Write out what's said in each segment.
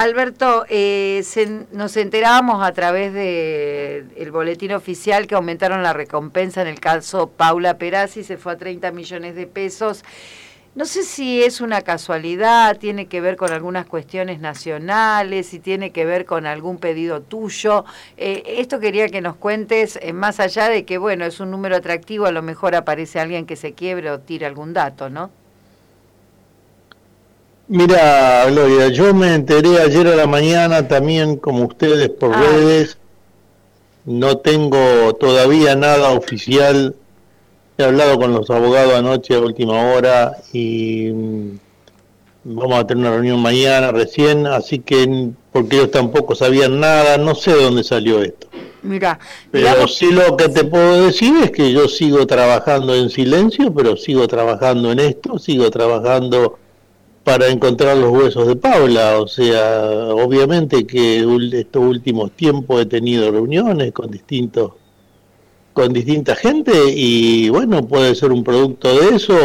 Alberto, nos enterábamos a través del boletín oficial que aumentaron la recompensa en el caso Paula Perazzi, se fue a 30 millones de pesos. No sé si es una casualidad, tiene que ver con algunas cuestiones nacionales, si tiene que ver con algún pedido tuyo. Esto quería que nos cuentes, más allá de que, bueno, es un número atractivo, a lo mejor aparece alguien que se quiebre o tire algún dato, ¿no? Mira, Gloria, yo me enteré ayer a la mañana también, como ustedes, por redes. No tengo todavía nada oficial. He hablado con los abogados anoche a última hora y vamos a tener una reunión mañana recién, así que porque ellos tampoco sabían nada, no sé de dónde salió esto. Mira, pero digamos, sí lo que te puedo decir es que yo sigo trabajando en silencio, pero sigo trabajando en esto, sigo trabajando para encontrar los huesos de Paula. O sea, obviamente que estos últimos tiempos he tenido reuniones con distinta gente y bueno, puede ser un producto de eso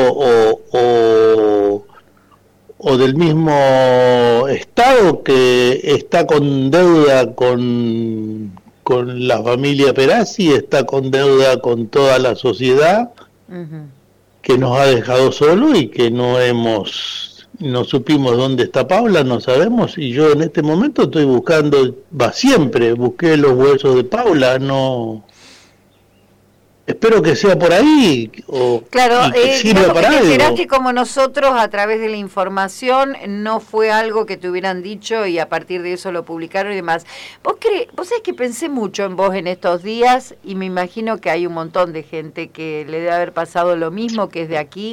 o del mismo Estado que está con deuda con la familia Perazzi, está con deuda con toda la sociedad, que nos ha dejado solo y que no supimos dónde está Paula, no sabemos, y yo en este momento estoy buscando, siempre busqué los huesos de Paula, no... Espero que sea por ahí, claro, que sirva para algo. Te enteraste como nosotros a través de la información, no fue algo que te hubieran dicho y a partir de eso lo publicaron y demás. Vos sabés que pensé mucho en vos en estos días y me imagino que hay un montón de gente que le debe haber pasado lo mismo, que es de aquí.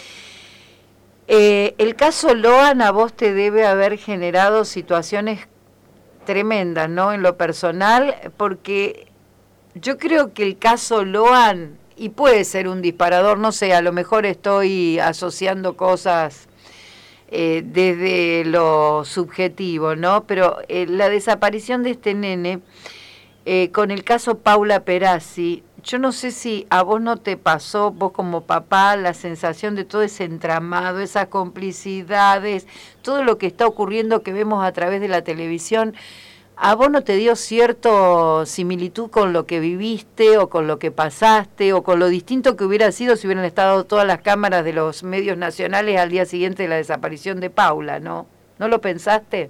El caso Loan a vos te debe haber generado situaciones tremendas, ¿no? En lo personal, porque yo creo que el caso Loan, y puede ser un disparador, no sé, a lo mejor estoy asociando cosas desde lo subjetivo, ¿no? Pero la desaparición de este nene, con el caso Paula Perazzi, yo no sé si a vos no te pasó, vos como papá, la sensación de todo ese entramado, esas complicidades, todo lo que está ocurriendo que vemos a través de la televisión. ¿A vos no te dio cierta similitud con lo que viviste o con lo que pasaste o con lo distinto que hubiera sido si hubieran estado todas las cámaras de los medios nacionales al día siguiente de la desaparición de Paula, ¿no? ¿No lo pensaste?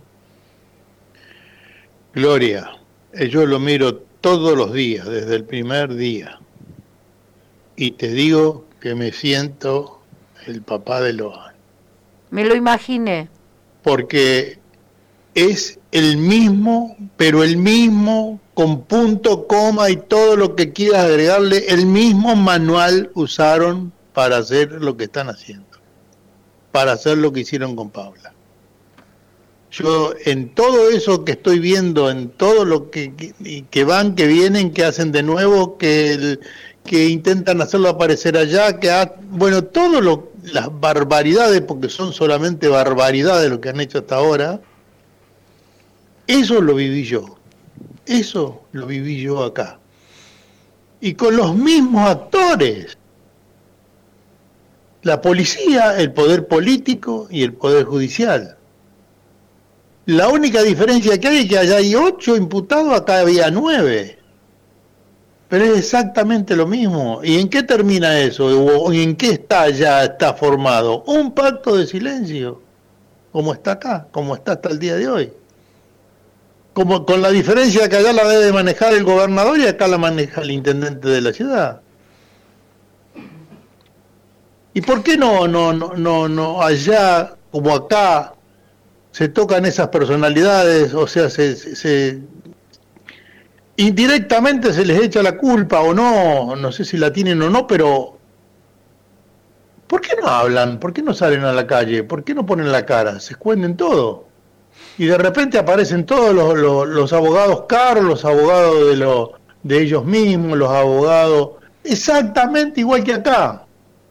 Gloria, yo lo miro todos los días, desde el primer día, y te digo que me siento el papá de Loan. Me lo imaginé. Porque es el mismo, pero el mismo, con punto, coma y todo lo que quieras agregarle, el mismo manual usaron para hacer lo que están haciendo, para hacer lo que hicieron con Paula. Yo en todo eso que estoy viendo, en todo lo que van, que vienen, que hacen de nuevo, que intentan hacerlo aparecer allá, bueno, las barbaridades, porque son solamente barbaridades lo que han hecho hasta ahora. Eso lo viví yo acá. Y con los mismos actores. La policía, el poder político y el poder judicial. La única diferencia que hay es que allá hay 8 imputados, acá había 9. Pero es exactamente lo mismo. ¿Y en qué termina eso? ¿O en qué está formado? Un pacto de silencio, como está acá, como está hasta el día de hoy. Como con la diferencia que allá la debe manejar el gobernador y acá la maneja el intendente de la ciudad. ¿Y por qué no allá como acá se tocan esas personalidades? O sea, indirectamente se les echa la culpa o no sé si la tienen o no, pero ¿por qué no hablan? ¿Por qué no salen a la calle? ¿Por qué no ponen la cara? Se esconden todo. Y de repente aparecen todos los abogados caros, los abogados de ellos mismos, los abogados exactamente igual que acá.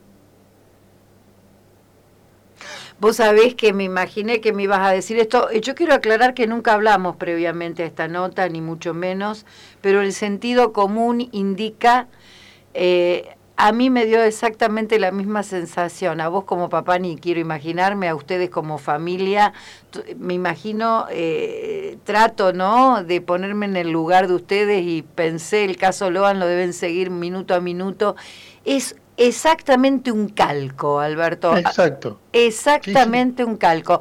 Vos sabés que me imaginé que me ibas a decir esto. Yo quiero aclarar que nunca hablamos previamente a esta nota, ni mucho menos, pero el sentido común indica A mí me dio exactamente la misma sensación. A vos como papá ni quiero imaginarme, a ustedes como familia. Me imagino, trato, ¿no?, de ponerme en el lugar de ustedes y pensé, el caso Loan lo deben seguir minuto a minuto. Es exactamente un calco, Alberto. Exacto. Exactamente, sí, sí, un calco.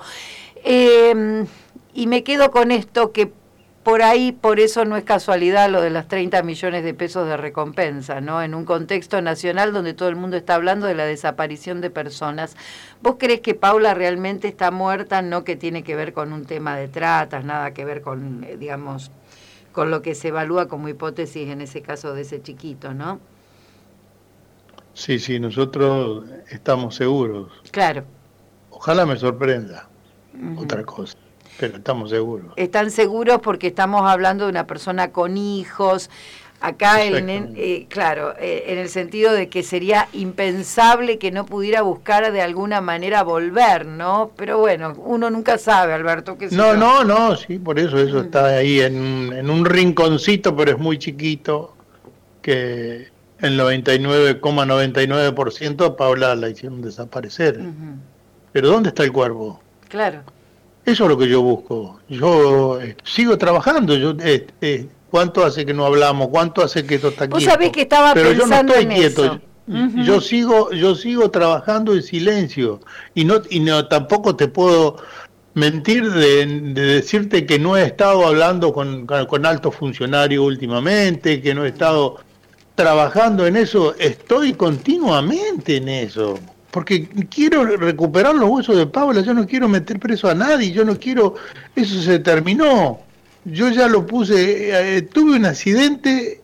Y me quedo con esto que por ahí, por eso no es casualidad lo de las 30 millones de pesos de recompensa, ¿no? En un contexto nacional donde todo el mundo está hablando de la desaparición de personas. ¿Vos creés que Paula realmente está muerta? No que tiene que ver con un tema de tratas, nada que ver con, digamos, con lo que se evalúa como hipótesis en ese caso de ese chiquito, ¿no? Sí, sí, nosotros estamos seguros. Claro. Ojalá me sorprenda otra cosa. Pero estamos seguros. Están seguros porque estamos hablando de una persona con hijos. Acá, claro, en el sentido de que sería impensable que no pudiera buscar de alguna manera volver, ¿no? Pero bueno, uno nunca sabe, Alberto. No, sí, por eso está ahí en un rinconcito, pero es muy chiquito, que el 99,99% Paula la hicieron desaparecer. Pero ¿dónde está el cuerpo? Claro. Eso es lo que yo busco. Yo sigo trabajando. ¿Cuánto hace que no hablamos? ¿Cuánto hace que esto está quieto? Vos sabés que estaba Pero pensando yo no estoy quieto. Eso. Yo sigo trabajando en silencio y no tampoco te puedo mentir de decirte que no he estado hablando con altos funcionarios últimamente, que no he estado trabajando en eso. Estoy continuamente en eso. Porque quiero recuperar los huesos de Paula, yo no quiero meter preso a nadie, yo no quiero, eso se terminó. Yo ya lo puse, tuve un accidente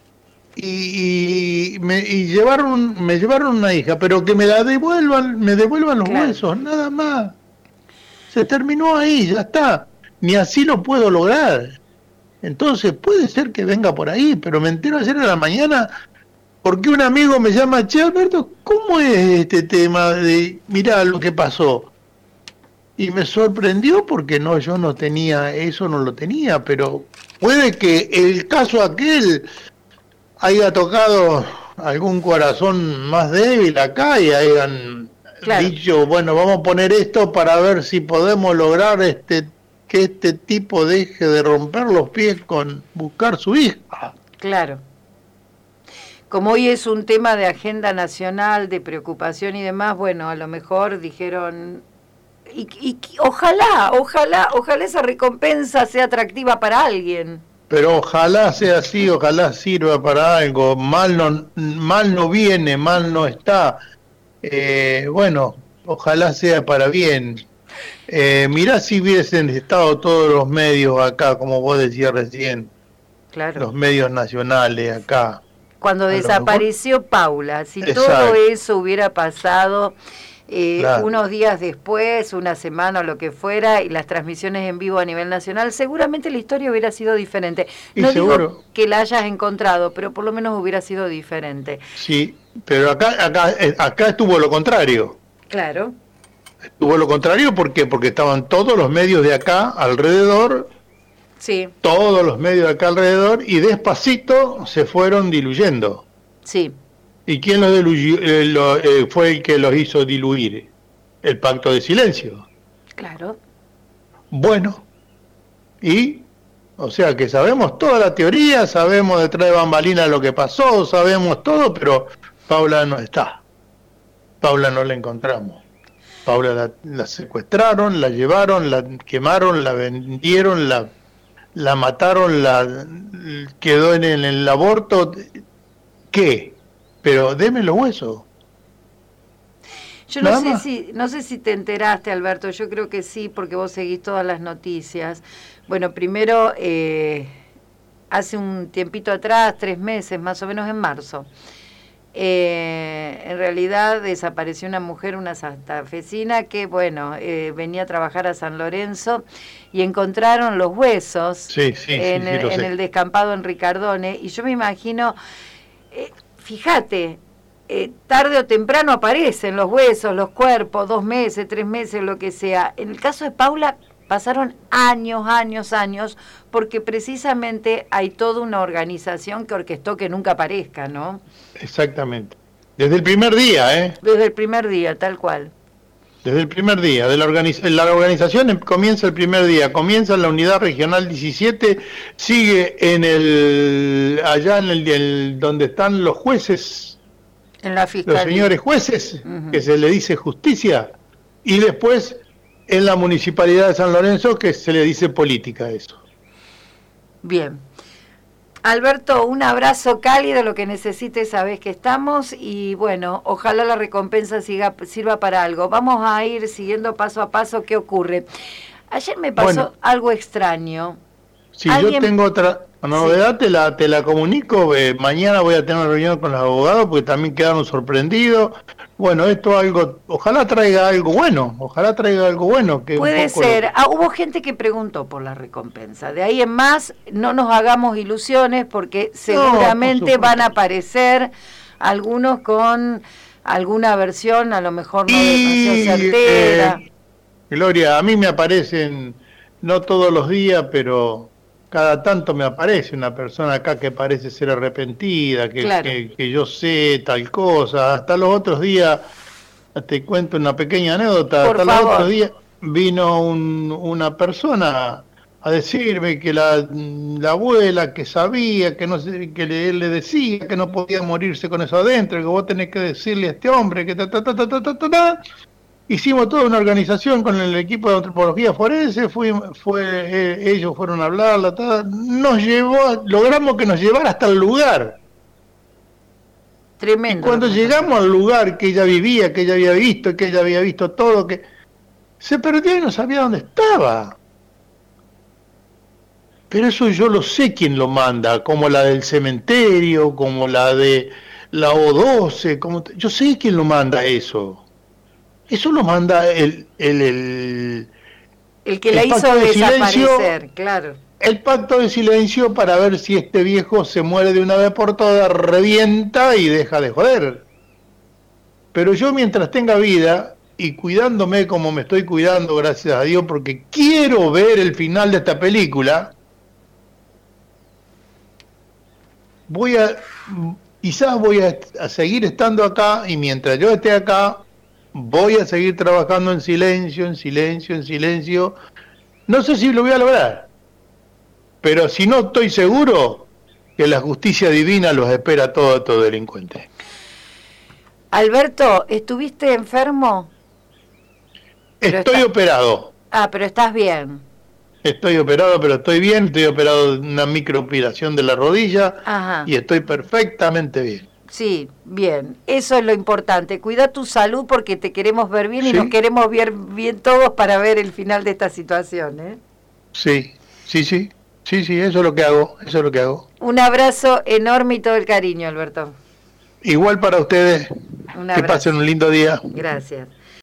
y me llevaron una hija, pero que me devuelvan los huesos, nada más. Se terminó ahí, ya está. Ni así lo puedo lograr. Entonces puede ser que venga por ahí, pero me entero ayer a la mañana porque un amigo me llama: che, Alberto, ¿cómo es este tema de, mirá lo que pasó? Y me sorprendió porque yo no tenía, eso no lo tenía, pero puede que el caso aquel haya tocado algún corazón más débil acá y hayan dicho, bueno, vamos a poner esto para ver si podemos lograr que este tipo deje de romper los pies con buscar su hija. Claro. Como hoy es un tema de agenda nacional, de preocupación y demás, bueno, a lo mejor dijeron, y ojalá esa recompensa sea atractiva para alguien. Pero ojalá sea así, ojalá sirva para algo. Mal no viene, mal no está. Bueno, ojalá sea para bien. Mirá si hubiesen estado todos los medios acá, como vos decías recién, los medios nacionales acá. Cuando desapareció Paula, si todo eso hubiera pasado unos días después, una semana o lo que fuera, y las transmisiones en vivo a nivel nacional, seguramente la historia hubiera sido diferente. No digo que la hayas encontrado, pero por lo menos hubiera sido diferente. Sí, pero acá estuvo lo contrario. Claro. Estuvo lo contrario, ¿por qué? Porque estaban todos los medios de acá alrededor. Sí. Todos los medios de acá alrededor, y despacito se fueron diluyendo. Sí. ¿Y quién los diluyó? Fue el que los hizo diluir? El pacto de silencio. Claro. Bueno, o sea que sabemos toda la teoría, sabemos detrás de bambalinas lo que pasó, sabemos todo, pero Paula no está. Paula no la encontramos. Paula la secuestraron, la llevaron, la quemaron, la vendieron, la mataron, quedó en el aborto. ¿Qué? Pero deme los huesos. Yo no sé si te enteraste, Alberto, yo creo que sí, porque vos seguís todas las noticias. Bueno, primero, hace un tiempito atrás, 3 meses, más o menos en marzo, en realidad desapareció una mujer, una santafesina, que venía a trabajar a San Lorenzo y encontraron los huesos en el descampado en Ricardone, y yo me imagino, fíjate, tarde o temprano aparecen los huesos, los cuerpos, 2 meses, 3 meses, lo que sea. En el caso de Paula pasaron años, porque precisamente hay toda una organización que orquestó que nunca aparezca, ¿no? Exactamente. Desde el primer día, Desde el primer día, tal cual. Desde el primer día, la organización comienza el primer día, comienza en la unidad regional 17, sigue allá en donde están los jueces, en la fiscalía, los señores jueces, que se le dice justicia, y después en la municipalidad de San Lorenzo, que se le dice política, eso. Bien. Alberto, un abrazo cálido, lo que necesites, sabes que estamos, y bueno, ojalá la recompensa sirva para algo. Vamos a ir siguiendo paso a paso qué ocurre. Ayer me pasó algo extraño. Si yo tengo otra novedad, sí, te la comunico. Mañana voy a tener una reunión con los abogados porque también quedaron sorprendidos. Bueno, ojalá traiga algo bueno, Que puede ser. Hubo gente que preguntó por la recompensa. De ahí en más, no nos hagamos ilusiones porque seguramente van a aparecer algunos con alguna versión, a lo mejor no demasiado certera. Gloria, a mí me aparecen, no todos los días, pero cada tanto me aparece una persona acá que parece ser arrepentida, que yo sé tal cosa. Hasta los otros días, te cuento una pequeña anécdota, los otros días vino una persona a decirme que la abuela que sabía, que no sé, que él le decía que no podía morirse con eso adentro, que vos tenés que decirle a este hombre que Hicimos toda una organización con el equipo de antropología forense, ellos fueron a hablarla, logramos que nos llevara hasta el lugar. Tremendo. Y cuando llegamos al lugar que ella vivía, que ella había visto todo, que se perdió y no sabía dónde estaba. Pero eso yo lo sé quién lo manda, como la del cementerio, como la de la O12, yo sé quién lo manda eso. Eso lo manda el que la hizo desaparecer, claro. El pacto de silencio para ver si este viejo se muere de una vez por todas, revienta y deja de joder. Pero yo mientras tenga vida y cuidándome como me estoy cuidando, gracias a Dios, porque quiero ver el final de esta película, quizás voy a seguir estando acá, y mientras yo esté acá, voy a seguir trabajando en silencio. No sé si lo voy a lograr, pero si no, estoy seguro que la justicia divina los espera a todos estos delincuentes. Alberto, ¿estuviste enfermo? Estoy operado. Pero estás bien. Estoy operado, pero estoy bien. Estoy operado de una microoperación de la rodilla. Ajá. Y estoy perfectamente bien. Sí, bien, eso es lo importante. Cuida tu salud porque te queremos ver bien, ¿sí? Y nos queremos ver bien todos para ver el final de esta situación, ¿eh? Sí, eso es lo que hago, Un abrazo enorme y todo el cariño, Alberto. Igual para ustedes. Que pasen un lindo día. Gracias.